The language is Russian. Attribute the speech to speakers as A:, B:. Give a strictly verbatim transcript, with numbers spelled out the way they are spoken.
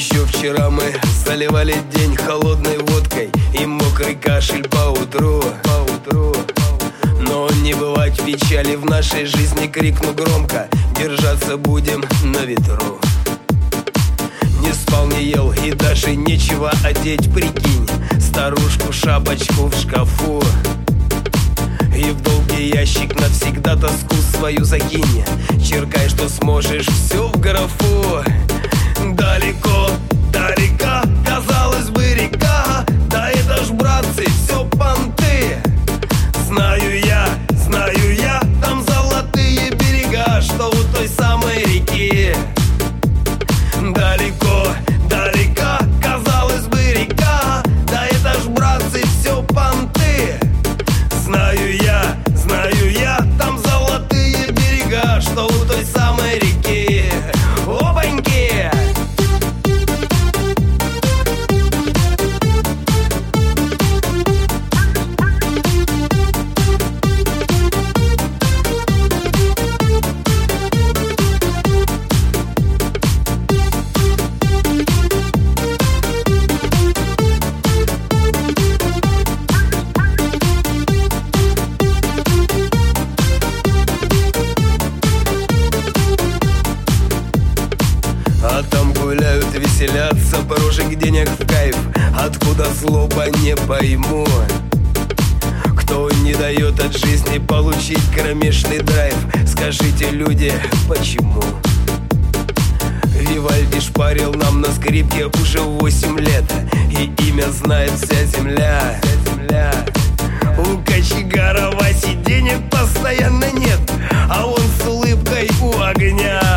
A: Еще вчера мы заливали день холодной водкой и мокрый кашель по утру, по утру. Но не бывать печали в нашей жизни, крикну громко: держаться будем на ветру. Не спал, не ел и даже нечего одеть, прикинь, старушку шапочку в шкафу. И в долгий ящик навсегда тоску свою закинь, черкай, что сможешь, все в графу. Далеко, далека, казалось бы, река, да это ж, братцы, все понты. Знаю я, знаю я, там золотые берега, что у той самой реки. Далеко, далека, казалось бы, река, да это ж, братцы, все понты. Знаю я, знаю я, там золотые берега, что у той самой реки. Опаньки! А там гуляют, веселятся, прожиг денег в кайф. Откуда злоба, не пойму. Кто не дает от жизни получить кромешный драйв? Скажите, люди, почему? Вивальди шпарил нам на скрипке уже восемь лет, и имя знает вся земля, вся земля. У кочегара Васи денег постоянно нет, а он с улыбкой у огня.